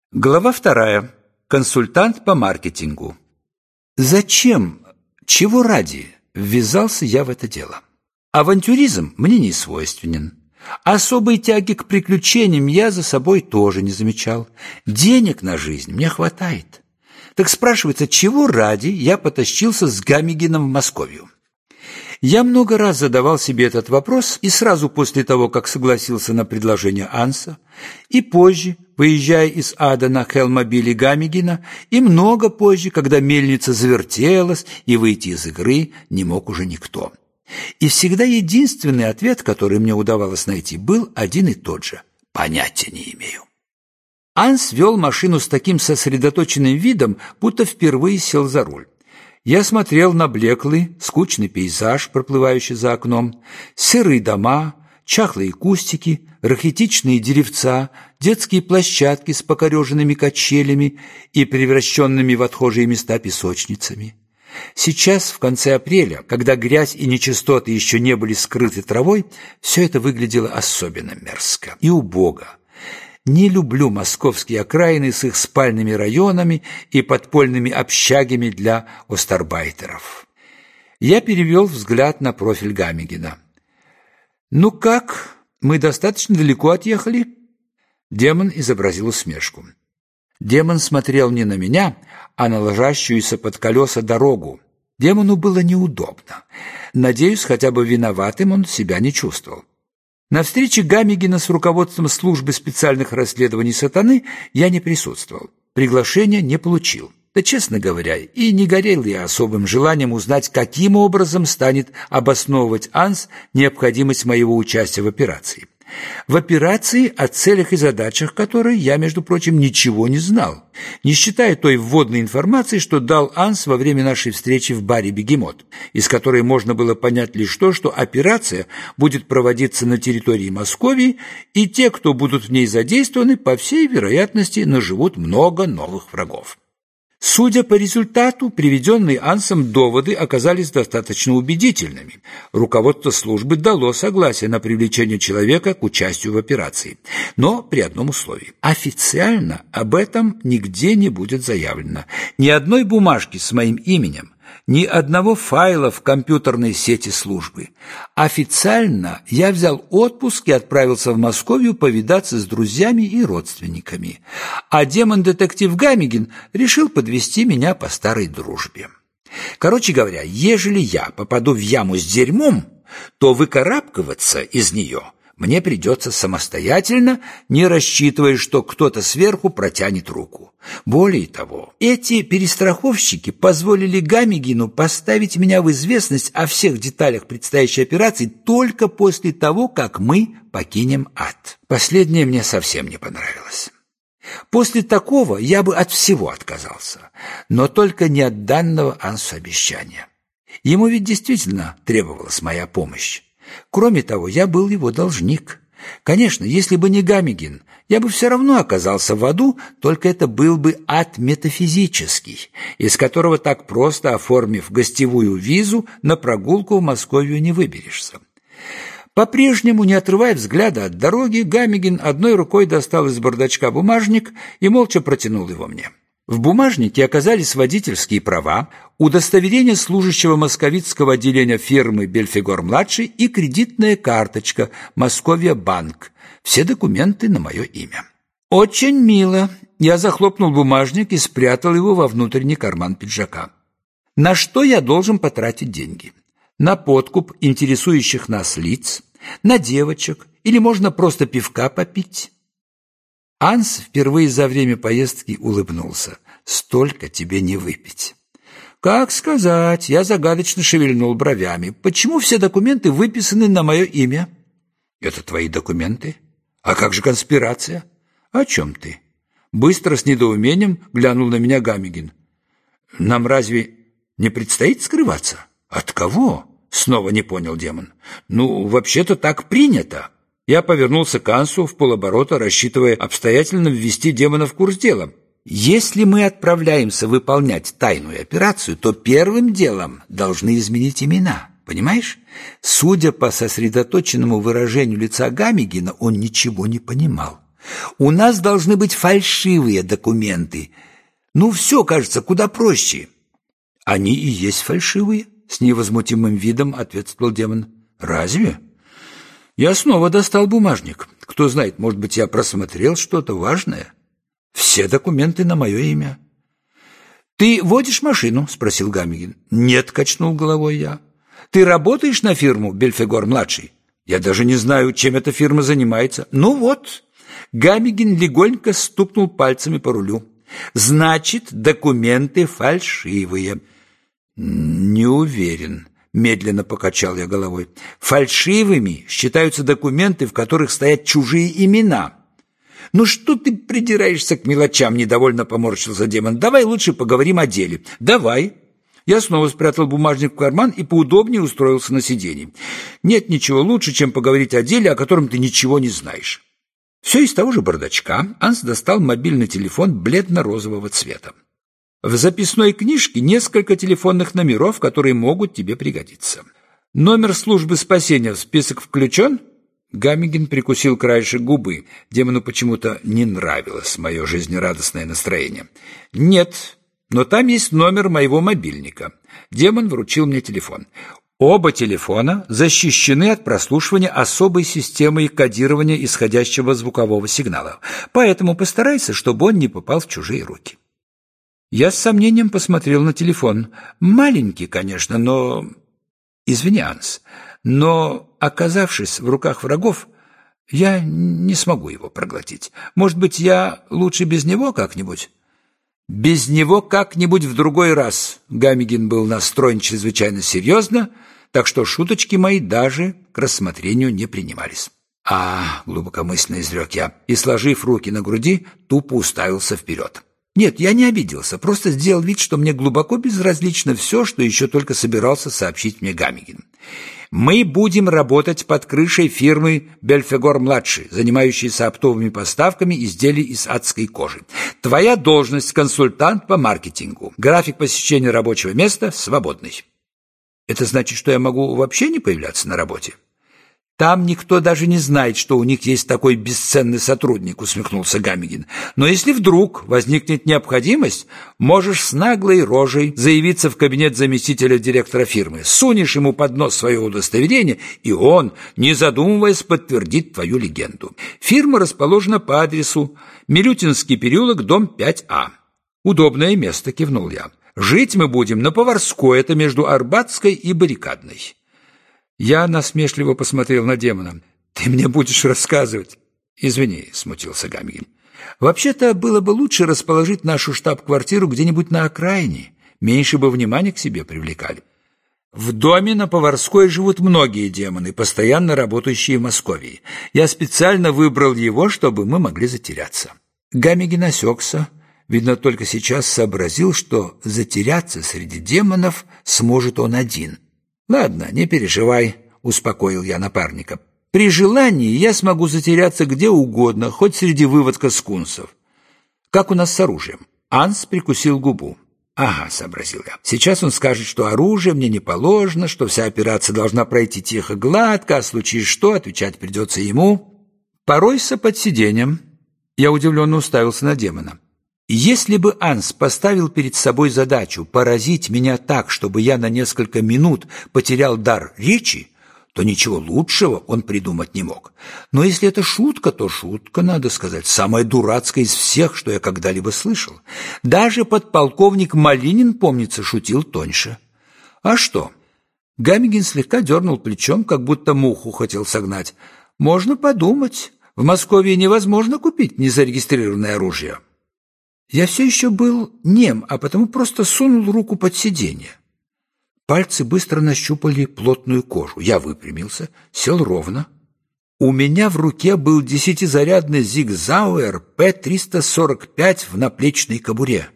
Глава 2. Консультант по маркетингу. Зачем, чего ради ввязался я в это дело? Авантюризм мне не свойственен. Особой тяги к приключениям я за собой тоже не замечал. Денег на жизнь мне хватает. Так спрашивается, чего ради я потащился с Гамигеном в Московию? Я много раз задавал себе этот вопрос и сразу после того, как согласился на предложение Анса, и позже, выезжая из ада на Хелмобиле Гамигена, и много позже, когда мельница завертелась и выйти из игры не мог уже никто. И всегда единственный ответ, который мне удавалось найти, был один и тот же – понятия не имею. Анс вел машину с таким сосредоточенным видом, будто впервые сел за руль. Я смотрел на блеклый, скучный пейзаж, проплывающий за окном, серые дома, чахлые кустики, рахитичные деревца, детские площадки с покореженными качелями и превращенными в отхожие места песочницами. Сейчас, в конце апреля, когда грязь и нечистоты еще не были скрыты травой, все это выглядело особенно мерзко и убого. Не люблю московские окраины с их спальными районами и подпольными общагами для остарбайтеров. Я перевел взгляд на профиль Гамигена. «Ну как, мы достаточно далеко отъехали?» Демон изобразил усмешку. Демон смотрел не на меня, а на ложащуюся под колеса дорогу. Демону было неудобно. Надеюсь, хотя бы виноватым он себя не чувствовал. На встрече Гамигена с руководством службы специальных расследований сатаны я не присутствовал, приглашения не получил. Да, честно говоря, и не горел я особым желанием узнать, каким образом станет обосновывать Анс необходимость моего участия в операции. В операции, о целях и задачах которой я, между прочим, ничего не знал, не считая той вводной информации, что дал Анс во время нашей встречи в баре «Бегемот», из которой можно было понять лишь то, что операция будет проводиться на территории Московии, и те, кто будут в ней задействованы, по всей вероятности, наживут много новых врагов. Судя по результату, приведенные Ансом доводы оказались достаточно убедительными. Руководство службы дало согласие на привлечение человека к участию в операции, но при одном условии. Официально об этом нигде не будет заявлено. Ни одной бумажки с моим именем, ни одного файла в компьютерной сети службы. Официально я взял отпуск и отправился в Московию повидаться с друзьями и родственниками. А демон-детектив Гамиген решил подвести меня по старой дружбе. Короче говоря, ежели я попаду в яму с дерьмом, то выкарабкиваться из нее мне придется самостоятельно, не рассчитывая, что кто-то сверху протянет руку. Более того, эти перестраховщики позволили Гамигену поставить меня в известность о всех деталях предстоящей операции только после того, как мы покинем ад. Последнее мне совсем не понравилось. После такого я бы от всего отказался, но только не от данного Ансу обещания. Ему ведь действительно требовалась моя помощь. Кроме того, я был его должник. Конечно, если бы не Гамиген, я бы все равно оказался в аду, только это был бы ад метафизический, из которого так просто, оформив гостевую визу, на прогулку в Московию не выберешься. По-прежнему, не отрывая взгляда от дороги, Гамиген одной рукой достал из бардачка бумажник и молча протянул его мне. В бумажнике оказались водительские права, удостоверение служащего московитского отделения фирмы «Бельфигор-младший» и кредитная карточка «Московия-банк». Все документы на мое имя. Очень мило. Я захлопнул бумажник и спрятал его во внутренний карман пиджака. На что я должен потратить деньги? На подкуп интересующих нас лиц? На девочек? Или можно просто пивка попить? Анс впервые за время поездки улыбнулся. «Столько тебе не выпить». «Как сказать?» Я загадочно шевельнул бровями. «Почему все документы выписаны на мое имя?» «Это твои документы? А как же конспирация?» «О чем ты?» Быстро, с недоумением глянул на меня Гамиген. «Нам разве не предстоит скрываться?» «От кого?» Снова не понял демон. «Ну, вообще-то так принято». Я повернулся к Ансу в полоборота, рассчитывая обстоятельно ввести демона в курс дела. «Если мы отправляемся выполнять тайную операцию, то первым делом должны изменить имена. Понимаешь? Судя по сосредоточенному выражению лица Гамигена, он ничего не понимал. У нас должны быть фальшивые документы. Ну, все, кажется, куда проще». «Они и есть фальшивые», — с невозмутимым видом ответствовал демон. «Разве?» Я снова достал бумажник. Кто знает, может быть, я просмотрел что-то важное. Все документы на мое имя. «Ты водишь машину?» — спросил Гамигин. «Нет», — качнул головой я. «Ты работаешь на фирму Бельфегор-младший?» «Я даже не знаю, чем эта фирма занимается». «Ну вот». Гамигин легонько стукнул пальцами по рулю. «Значит, документы фальшивые». «Не уверен», — медленно покачал я головой. «Фальшивыми считаются документы, в которых стоят чужие имена». «Ну что ты придираешься к мелочам?» — недовольно поморщился демон. «Давай лучше поговорим о деле». «Давай». Я снова спрятал бумажник в карман и поудобнее устроился на сиденье. Нет ничего лучше, чем поговорить о деле, о котором ты ничего не знаешь. Все из того же бардачка Анс достал мобильный телефон бледно-розового цвета. В записной книжке несколько телефонных номеров, которые могут тебе пригодиться. Номер службы спасения в список включен? Гамигин прикусил краешек губы. Демону почему-то не нравилось мое жизнерадостное настроение. Нет, но там есть номер моего мобильника. Демон вручил мне телефон. Оба телефона защищены от прослушивания особой системой кодирования исходящего звукового сигнала. Поэтому постарайся, чтобы он не попал в чужие руки. Я с сомнением посмотрел на телефон. Маленький, конечно, но... Извини, Анс, но, оказавшись в руках врагов, я не смогу его проглотить. Может быть, я лучше без него как-нибудь? Без него как-нибудь в другой раз. Гамигин был настроен чрезвычайно серьезно, так что шуточки мои даже к рассмотрению не принимались. Глубокомысленно изрек я, и, сложив руки на груди, тупо уставился вперед. Нет, я не обиделся, просто сделал вид, что мне глубоко безразлично все, что еще только собирался сообщить мне Гамигин. Мы будем работать под крышей фирмы Бельфегор-младший, занимающейся оптовыми поставками изделий из адской кожи. Твоя должность — консультант по маркетингу. График посещения рабочего места свободный. Это значит, что я могу вообще не появляться на работе? Там никто даже не знает, что у них есть такой бесценный сотрудник, усмехнулся Гамигин. Но если вдруг возникнет необходимость, можешь с наглой рожей заявиться в кабинет заместителя директора фирмы, сунешь ему под нос свое удостоверение, и он, не задумываясь, подтвердит твою легенду. Фирма расположена по адресу Милютинский переулок, дом 5А. Удобное место, кивнул я. Жить мы будем на Поварской, это между Арбатской и Баррикадной. Я насмешливо посмотрел на демона. «Ты мне будешь рассказывать?» «Извини», — смутился Гамигин. «Вообще-то было бы лучше расположить нашу штаб-квартиру где-нибудь на окраине. Меньше бы внимания к себе привлекали. В доме на Поварской живут многие демоны, постоянно работающие в Москве. Я специально выбрал его, чтобы мы могли затеряться». Гамигин осекся. Видно, только сейчас сообразил, что затеряться среди демонов сможет он один. «Ладно, не переживай», — успокоил я напарника. «При желании я смогу затеряться где угодно, хоть среди выводка скунсов. Как у нас с оружием?» Анс прикусил губу. «Ага», — сообразил я. «Сейчас он скажет, что оружие мне не положено, что вся операция должна пройти тихо-гладко, а случись что, отвечать придется ему. Поройся под сиденьем». Я удивленно уставился на демона. Если бы Анс поставил перед собой задачу поразить меня так, чтобы я на несколько минут потерял дар речи, то ничего лучшего он придумать не мог. Но если это шутка, то шутка, надо сказать, самая дурацкая из всех, что я когда-либо слышал. Даже подполковник Малинин, помнится, шутил тоньше. А что? Гамигин слегка дернул плечом, как будто муху хотел согнать. Можно подумать, в Москве невозможно купить незарегистрированное оружие. Я все еще был нем, а потому просто сунул руку под сиденье. Пальцы быстро нащупали плотную кожу. Я выпрямился, сел ровно. У меня в руке был 10-зарядный Зиг Зауэр П-345 в наплечной кобуре.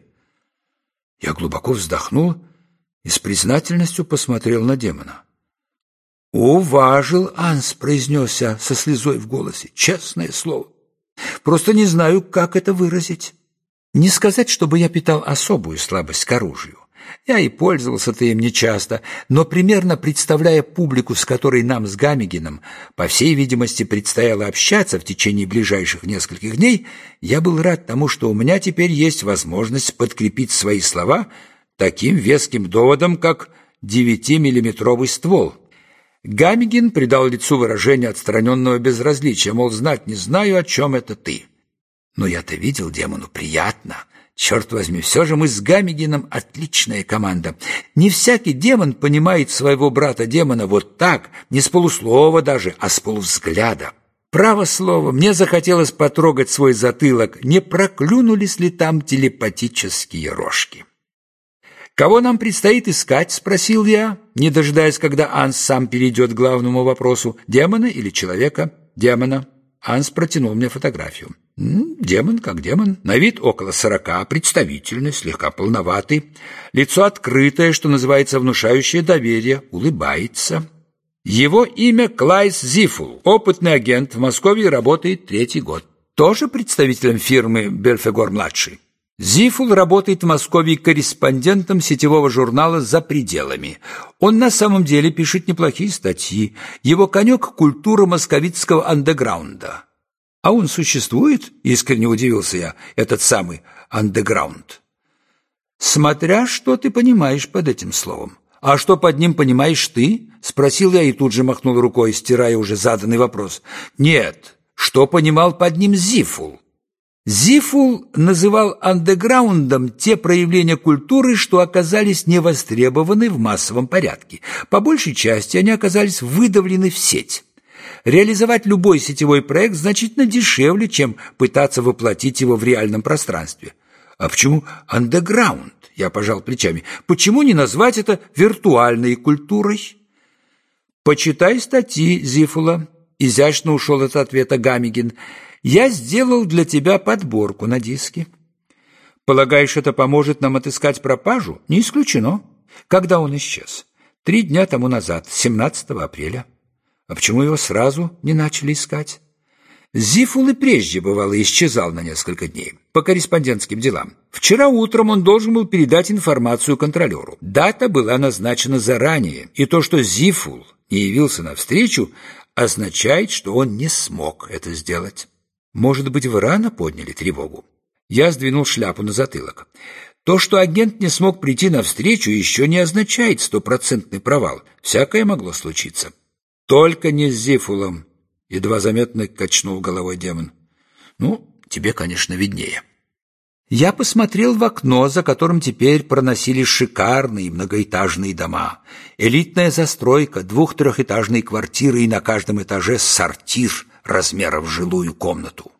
Я глубоко вздохнул и с признательностью посмотрел на демона. «Уважил, Анс», — произнес я со слезой в голосе, — «честное слово. Просто не знаю, как это выразить». Не сказать, чтобы я питал особую слабость к оружию. Я и пользовался-то им нечасто, но примерно представляя публику, с которой нам с Гамигеном, по всей видимости, предстояло общаться в течение ближайших нескольких дней, я был рад тому, что у меня теперь есть возможность подкрепить свои слова таким веским доводом, как 9-миллиметровый ствол. Гамиген придал лицу выражение отстраненного безразличия, мол, знать не знаю, о чем это ты. Но я-то видел, демону приятно. Черт возьми, все же мы с Гамигеном отличная команда. Не всякий демон понимает своего брата-демона вот так, не с полуслова даже, а с полувзгляда. Право слово, мне захотелось потрогать свой затылок, не проклюнулись ли там телепатические рожки. «Кого нам предстоит искать?» – спросил я, не дожидаясь, когда Анс сам перейдет к главному вопросу. «Демона или человека?» «Демона». Анс протянул мне фотографию. Демон как демон, на вид около 40, представительный, слегка полноватый, лицо открытое, что называется, внушающее доверие, улыбается. Его имя Клайс Зифул, опытный агент, в Москве работает 3-й год. Тоже представителем фирмы Бельфегор-младший. Зифул работает в Москве корреспондентом сетевого журнала «За пределами». Он на самом деле пишет неплохие статьи. Его конек – культура московитского андеграунда. «А он существует?» – искренне удивился я, этот самый андеграунд. «Смотря что ты понимаешь под этим словом. А что под ним понимаешь ты?» – спросил я и тут же махнул рукой, стирая уже заданный вопрос. «Нет, что понимал под ним Зифул?» Зифул называл андеграундом те проявления культуры, что оказались невостребованы в массовом порядке. По большей части они оказались выдавлены в сеть. Реализовать любой сетевой проект значительно дешевле, чем пытаться воплотить его в реальном пространстве. А почему андеграунд? Я пожал плечами. Почему не назвать это виртуальной культурой? Почитай статьи Зифула. Изящно ушел от ответа Гамиген. Я сделал для тебя подборку на диске. Полагаешь, это поможет нам отыскать пропажу? Не исключено. Когда он исчез? 3 дня тому назад, 17 апреля. А почему его сразу не начали искать? Зифул и прежде, бывало, исчезал на несколько дней по корреспондентским делам. Вчера утром он должен был передать информацию контролеру. Дата была назначена заранее, и то, что Зифул не явился навстречу, означает, что он не смог это сделать. Может быть, вы рано подняли тревогу? Я сдвинул шляпу на затылок. То, что агент не смог прийти навстречу, еще не означает 100% провал. Всякое могло случиться. Только не с Зифулом, едва заметно качнул головой демон. Ну, тебе, конечно, виднее. Я посмотрел в окно, за которым теперь проносились шикарные многоэтажные дома. Элитная застройка, 2-3-этажные квартиры и на каждом этаже сортир размером в жилую комнату.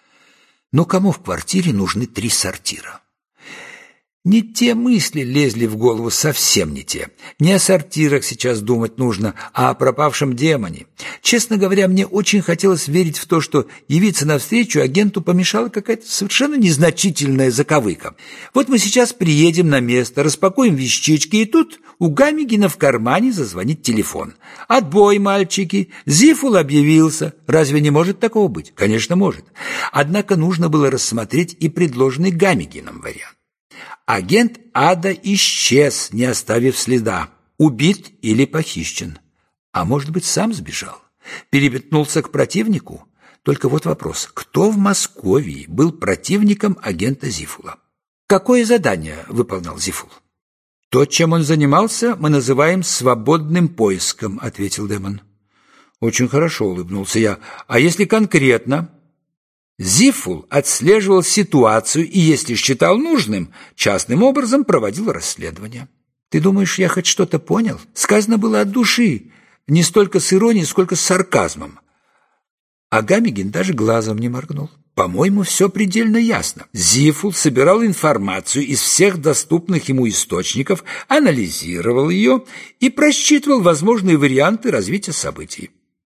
Но кому в квартире нужны 3 сортира? Не те мысли лезли в голову, совсем не те. Не о сортирах сейчас думать нужно, а о пропавшем демоне. Честно говоря, мне очень хотелось верить в то, что явиться навстречу агенту помешала какая-то совершенно незначительная заковыка. Вот мы сейчас приедем на место, распакуем вещички, и тут у Гамигена в кармане зазвонит телефон. «Отбой, мальчики! Зифул объявился!» Разве не может такого быть? Конечно, может. Однако нужно было рассмотреть и предложенный Гамигеном вариант. Агент Ада исчез, не оставив следа. Убит или похищен. А может быть, сам сбежал? Переметнулся к противнику? Только вот вопрос. Кто в Москве был противником агента Зифула? Какое задание выполнял Зифул? То, чем он занимался, мы называем свободным поиском, ответил демон. Очень хорошо, улыбнулся я. А если конкретно? Зифул отслеживал ситуацию и, если считал нужным, частным образом проводил расследование. Ты думаешь, я хоть что-то понял? Сказано было от души, не столько с иронией, сколько с сарказмом. А Гамиген даже глазом не моргнул. По-моему, все предельно ясно. Зифул собирал информацию из всех доступных ему источников, анализировал ее и просчитывал возможные варианты развития событий.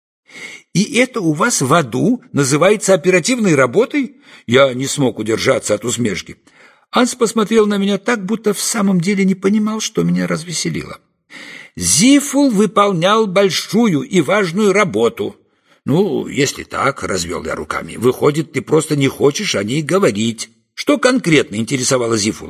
И это у вас в аду называется оперативной работой? Я не смог удержаться от усмешки. Анс посмотрел на меня так, будто в самом деле не понимал, что меня развеселило. Зифул выполнял большую и важную работу. Ну, если так, развел я руками, выходит, ты просто не хочешь о ней говорить. Что конкретно интересовало Зифула?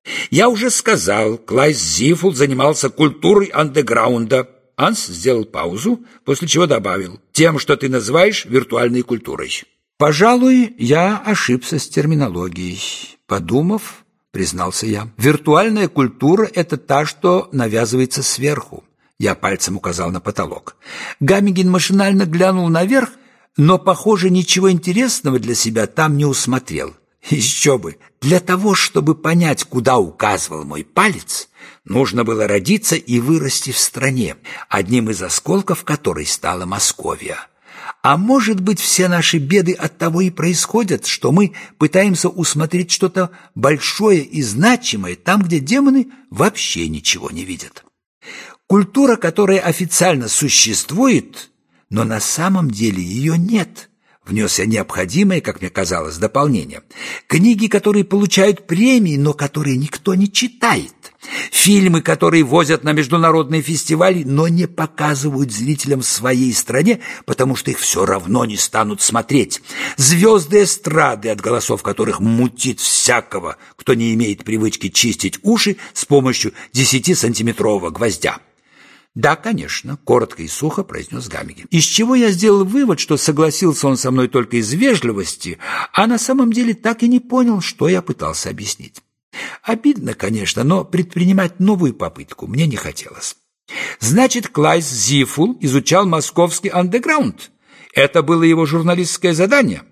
Я уже сказал, Клайс Зифул занимался культурой андеграунда. Анс сделал паузу, после чего добавил: тем, что ты называешь виртуальной культурой. Пожалуй, я ошибся с терминологией. Подумав, признался я. Виртуальная культура – это та, что навязывается сверху. Я пальцем указал на потолок. Гаммиген машинально глянул наверх, но, похоже, ничего интересного для себя там не усмотрел. Еще бы! Для того, чтобы понять, куда указывал мой палец, нужно было родиться и вырасти в стране, одним из осколков которой стала Московия. А может быть, все наши беды от того и происходят, что мы пытаемся усмотреть что-то большое и значимое там, где демоны вообще ничего не видят. Культура, которая официально существует, но на самом деле ее нет. Внес я необходимое, как мне казалось, дополнение. Книги, которые получают премии, но которые никто не читает. Фильмы, которые возят на международные фестивали, но не показывают зрителям в своей стране, потому что их все равно не станут смотреть. Звезды эстрады, от голосов которых мутит всякого, кто не имеет привычки чистить уши с помощью 10-сантиметрового гвоздя. «Да, конечно», — коротко и сухо произнес Гаммиген. Из чего я сделал вывод, что согласился он со мной только из вежливости, а на самом деле так и не понял, что я пытался объяснить. Обидно, конечно, но предпринимать новую попытку мне не хотелось. Значит, Клайс Зифул изучал московский андеграунд. Это было его журналистское задание?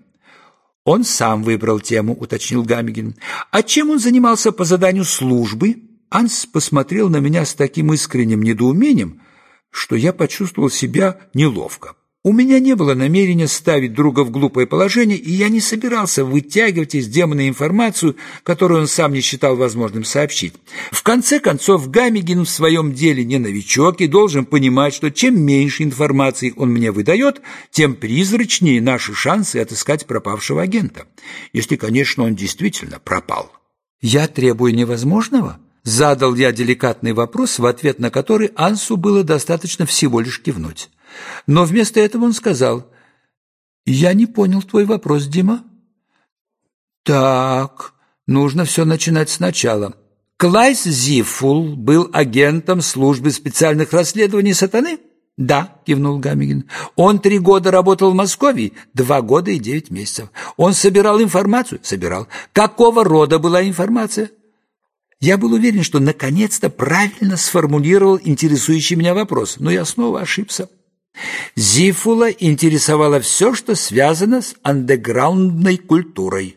Он сам выбрал тему, уточнил Гаммиген. А чем он занимался по заданию службы? Анс посмотрел на меня с таким искренним недоумением, что я почувствовал себя неловко. У меня не было намерения ставить друга в глупое положение, и я не собирался вытягивать из демона информацию, которую он сам не считал возможным сообщить. В конце концов, Гаммиген в своем деле не новичок и должен понимать, что чем меньше информации он мне выдает, тем призрачнее наши шансы отыскать пропавшего агента. Если, конечно, он действительно пропал. «Я требую невозможного?» Задал я деликатный вопрос, в ответ на который Ансу было достаточно всего лишь кивнуть. Но вместо этого он сказал: «Я не понял твой вопрос, Дима». «Так, нужно все начинать сначала. Клайс Зифул был агентом службы специальных расследований сатаны?» «Да», — кивнул Гаммиген. «Он 3 года работал в Москве, 2 года и 9 месяцев. Он собирал информацию?» «Собирал». «Какого рода была информация?» Я был уверен, что наконец-то правильно сформулировал интересующий меня вопрос, но я снова ошибся. Зифула интересовало все, что связано с андеграундной культурой.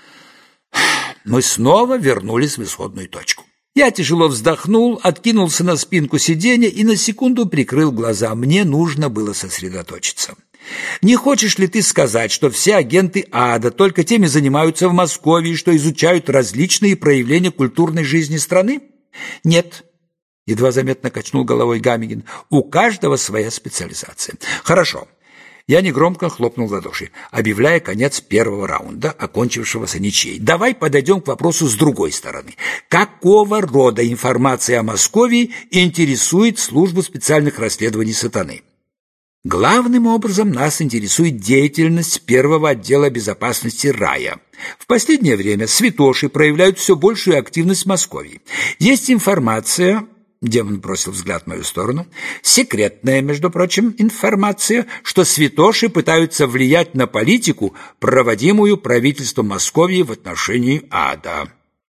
Мы снова вернулись в исходную точку. Я тяжело вздохнул, откинулся на спинку сиденья и на секунду прикрыл глаза. Мне нужно было сосредоточиться. «Не хочешь ли ты сказать, что все агенты ада только теми занимаются в Москве, что изучают различные проявления культурной жизни страны?» «Нет», — едва заметно качнул головой Гаммиген, — «у каждого своя специализация». «Хорошо». Я негромко хлопнул в ладоши, объявляя конец первого раунда, окончившегося ничьей. «Давай подойдем к вопросу с другой стороны. Какого рода информация о Москве интересует службу специальных расследований сатаны?» Главным образом нас интересует деятельность первого отдела безопасности рая. В последнее время святоши проявляют все большую активность в Москве. Есть информация, демон бросил взгляд в мою сторону, секретная, между прочим, информация, что святоши пытаются влиять на политику, проводимую правительством Москвы в отношении ада.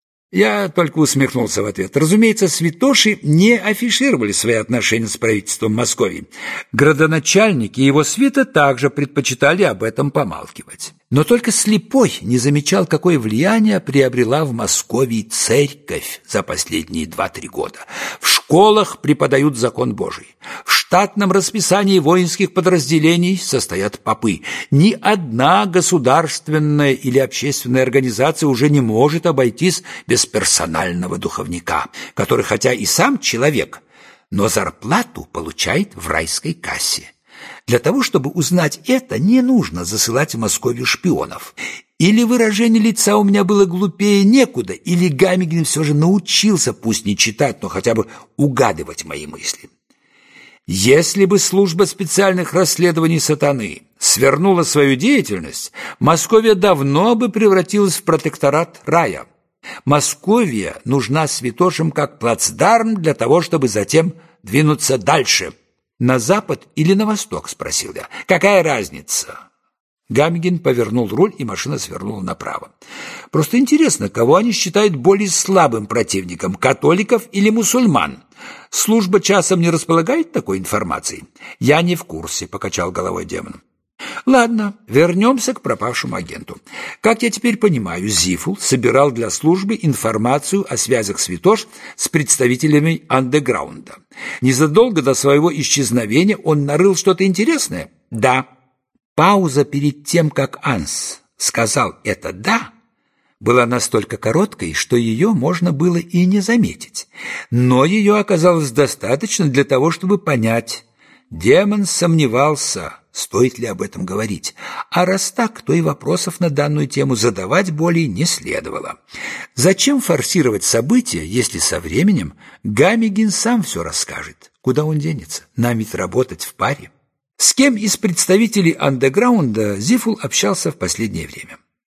Я только усмехнулся в ответ. Разумеется, святоши не афишировали свои отношения с правительством Москвы. Градоначальники и его свита также предпочитали об этом помалкивать. Но только слепой не замечал, какое влияние приобрела в Москве церковь за последние 2-3 года. В школах преподают закон Божий. В штатном расписании воинских подразделений состоят попы. Ни одна государственная или общественная организация уже не может обойтись без персонального духовника, который хотя и сам человек, но зарплату получает в райской кассе. Для того, чтобы узнать это, не нужно засылать в Москву шпионов. Или выражение лица у меня было глупее некуда, или Гаммиген все же научился, пусть не читать, но хотя бы угадывать мои мысли. Если бы служба специальных расследований сатаны свернула свою деятельность, Московия давно бы превратилась в протекторат рая. Московия нужна святошам как плацдарм для того, чтобы затем двинуться дальше. «На запад или на восток?» – спросил я. «Какая разница?» Гамигин повернул руль, и машина свернула направо. «Просто интересно, кого они считают более слабым противником – католиков или мусульман? Служба часом не располагает такой информацией?» «Я не в курсе», – покачал головой демон. «Ладно, вернемся к пропавшему агенту. Как я теперь понимаю, Зифул собирал для службы информацию о связях святош с представителями андеграунда. Незадолго до своего исчезновения он нарыл что-то интересное?» «Да». Пауза перед тем, как Анс сказал это «да», была настолько короткой, что ее можно было и не заметить. Но ее оказалось достаточно для того, чтобы понять. Демон сомневался, стоит ли об этом говорить. А раз так, то и вопросов на данную тему задавать более не следовало. Зачем форсировать события, если со временем Гамигин сам все расскажет? Куда он денется? Нам ведь работать в паре. С кем из представителей андеграунда Зифул общался в последнее время?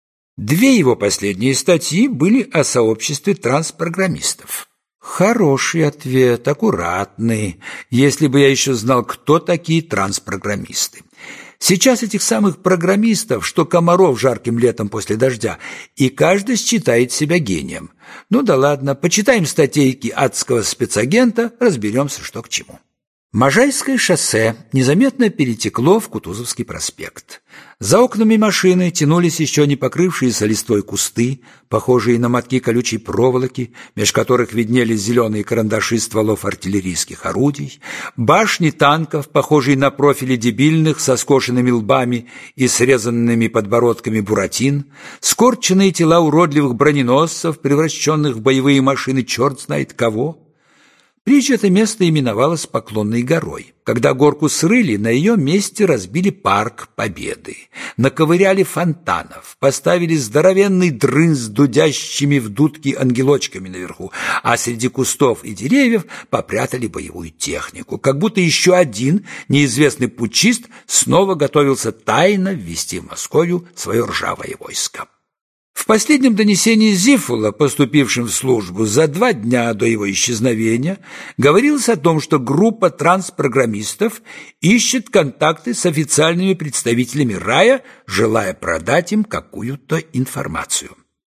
Две его последние статьи были о сообществе транспрограммистов. Хороший ответ, аккуратный, если бы я еще знал, кто такие транспрограммисты. Сейчас этих самых программистов, что комаров жарким летом после дождя, и каждый считает себя гением. Ну да ладно, почитаем статейки адского спецагента, разберемся, что к чему. Можайское шоссе незаметно перетекло в Кутузовский проспект. За окнами машины тянулись еще не покрывшиеся листвой кусты, похожие на мотки колючей проволоки, меж которых виднелись зеленые карандаши стволов артиллерийских орудий, башни танков, похожие на профили дебильных со скошенными лбами и срезанными подбородками буратин, скорченные тела уродливых броненосцев, превращенных в боевые машины черт знает кого. Прежде это место именовалось Поклонной горой. Когда горку срыли, на ее месте разбили парк Победы, наковыряли фонтанов, поставили здоровенный дрын с дудящими в дудки ангелочками наверху, а среди кустов и деревьев попрятали боевую технику, как будто еще один неизвестный путчист снова готовился тайно ввести в Московию свое ржавое войско. В последнем донесении Зифула, поступившем в службу за 2 дня до его исчезновения, говорилось о том, что группа транспрограммистов ищет контакты с официальными представителями рая, желая продать им какую-то информацию.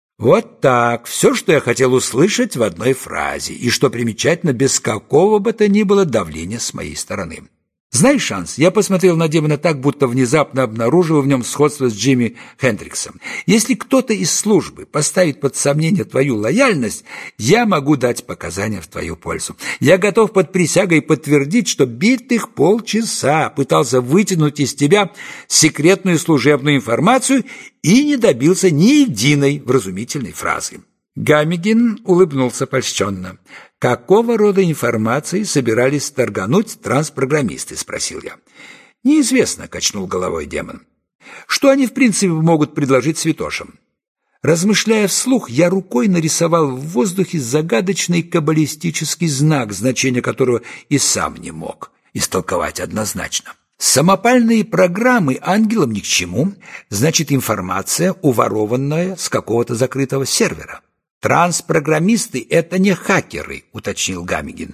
Вот так, все, что я хотел услышать в одной фразе, и, что примечательно, без какого бы то ни было давления с моей стороны. Знаешь, Шанс, я посмотрел на демона так, будто внезапно обнаружил в нем сходство с Джимми Хендриксом. Если кто-то из службы поставит под сомнение твою лояльность, я могу дать показания в твою пользу. Я готов под присягой подтвердить, что битых полчаса пытался вытянуть из тебя секретную служебную информацию и не добился ни единой вразумительной фразы. Гамигин улыбнулся польщенно. «Какого рода информацией собирались торгануть транспрограммисты?» – спросил я. «Неизвестно», – качнул головой демон. «Что они в принципе могут предложить святошам?» Размышляя вслух, я рукой нарисовал в воздухе загадочный каббалистический знак, значение которого и сам не мог истолковать однозначно. Самопальные программы ангелам ни к чему, значит, информация, уворованная с какого-то закрытого сервера. «Транспрограммисты – это не хакеры», – уточнил Гамигин.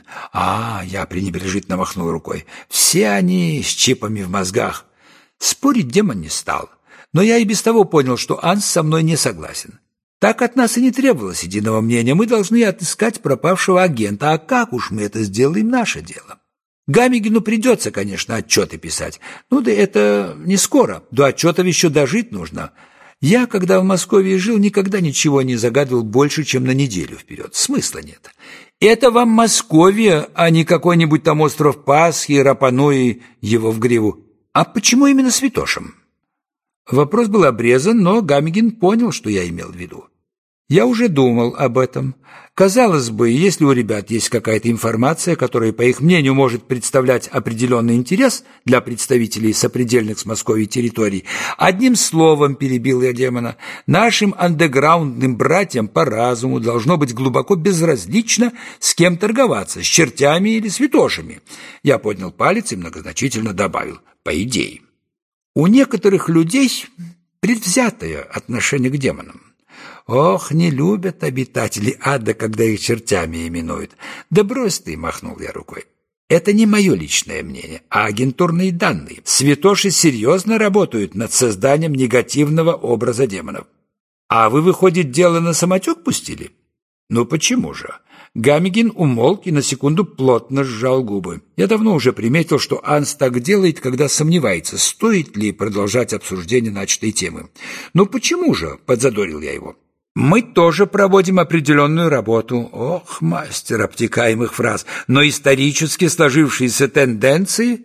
Я пренебрежительно махнул рукой. «Все они с чипами в мозгах». Спорить демон не стал, но я и без того понял, что Анс со мной не согласен. Так от нас и не требовалось единого мнения. Мы должны отыскать пропавшего агента, а как уж мы это сделаем – наше дело. Гамигину придется, конечно, отчеты писать. Да это не скоро, до отчетов еще дожить нужно. Я, когда в Москве жил, никогда ничего не загадывал больше, чем на неделю вперед. Смысла нет. Это вам Московия, а не какой-нибудь там остров Пасхи, Рапано и его в гриву. А почему именно святошам? Вопрос был обрезан, но Гамигин понял, что я имел в виду. Я уже думал об этом. Казалось бы, если у ребят есть какая-то информация, которая, по их мнению, может представлять определенный интерес для представителей сопредельных с Московией территорий, одним словом, перебил я демона, нашим андеграундным братьям по разуму должно быть глубоко безразлично, с кем торговаться, с чертями или святошами. Я поднял палец и многозначительно добавил: по идее. У некоторых людей предвзятое отношение к демонам. Ох, не любят обитатели ада, когда их чертями именуют. Да брось ты, махнул я рукой. Это не мое личное мнение, а агентурные данные. Святоши серьезно работают над созданием негативного образа демонов. А вы, выходит, дело на самотек пустили? Ну почему же? Гамигин умолк и на секунду плотно сжал губы. Я давно уже приметил, что Анс так делает, когда сомневается, стоит ли продолжать обсуждение начатой темы. Ну почему же? Подзадорил я его. Мы тоже проводим определенную работу. Ох, мастер обтекаемых фраз. Но исторически сложившиеся тенденции...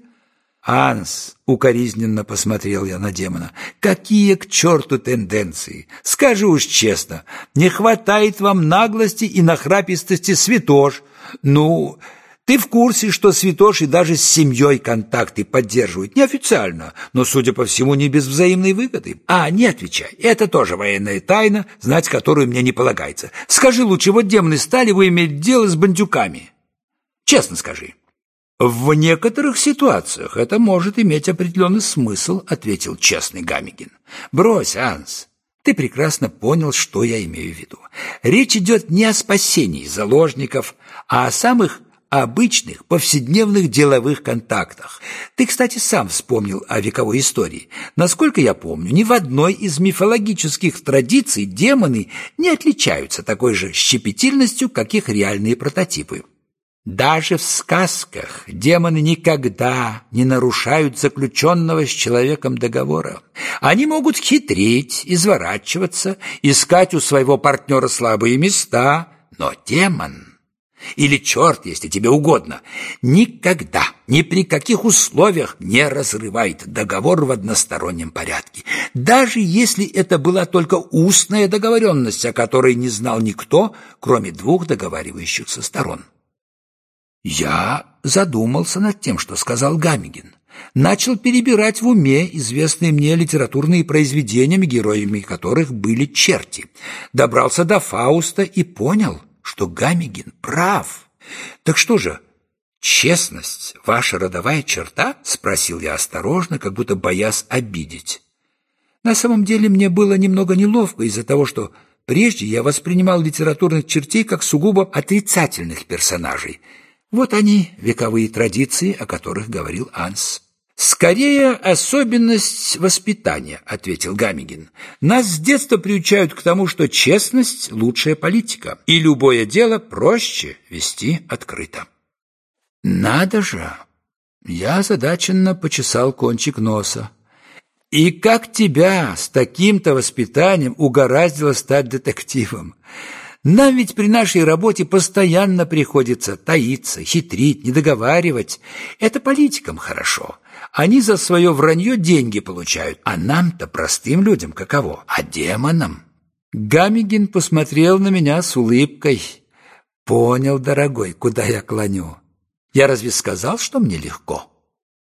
Анс, укоризненно посмотрел я на демона, какие к черту тенденции? Скажи уж честно, не хватает вам наглости и нахрапистости святош. Ну, ты в курсе, что святоши даже с семьей контакты поддерживают, неофициально, но, судя по всему, не без взаимной выгоды. Не отвечай, это тоже военная тайна, знать которую мне не полагается. Скажи лучше, вот демоны стали вы иметь дело с бандюками? Честно скажи. «В некоторых ситуациях это может иметь определенный смысл», — ответил честный Гамигин. «Брось, Анс, ты прекрасно понял, что я имею в виду. Речь идет не о спасении заложников, а о самых обычных повседневных деловых контактах. Ты, кстати, сам вспомнил о вековой истории. Насколько я помню, ни в одной из мифологических традиций демоны не отличаются такой же щепетильностью, как их реальные прототипы. Даже в сказках демоны никогда не нарушают заключенного с человеком договора. Они могут хитрить, изворачиваться, искать у своего партнера слабые места, но демон, или черт, если тебе угодно, никогда, ни при каких условиях не разрывает договор в одностороннем порядке, даже если это была только устная договоренность, о которой не знал никто, кроме двух договаривающихся сторон. Я задумался над тем, что сказал Гамигин. Начал перебирать в уме известные мне литературные произведения, героями которых были черти. Добрался до Фауста и понял, что Гамигин прав. Так что же, честность – ваша родовая черта? – спросил я осторожно, как будто боясь обидеть. На самом деле мне было немного неловко из-за того, что прежде я воспринимал литературных чертей как сугубо отрицательных персонажей. Вот они, вековые традиции, о которых говорил Анс. «Скорее, особенность воспитания», — ответил Гамигин. «Нас с детства приучают к тому, что честность — лучшая политика, и любое дело проще вести открыто». «Надо же!» — я озадаченно почесал кончик носа. «И как тебя с таким-то воспитанием угораздило стать детективом? Нам ведь при нашей работе постоянно приходится таиться, хитрить, недоговаривать. Это политикам хорошо. Они за свое вранье деньги получают, а нам-то, простым людям, каково? А демонам?» Гамигин посмотрел на меня с улыбкой. «Понял, дорогой, куда я клоню. Я разве сказал, что мне легко?»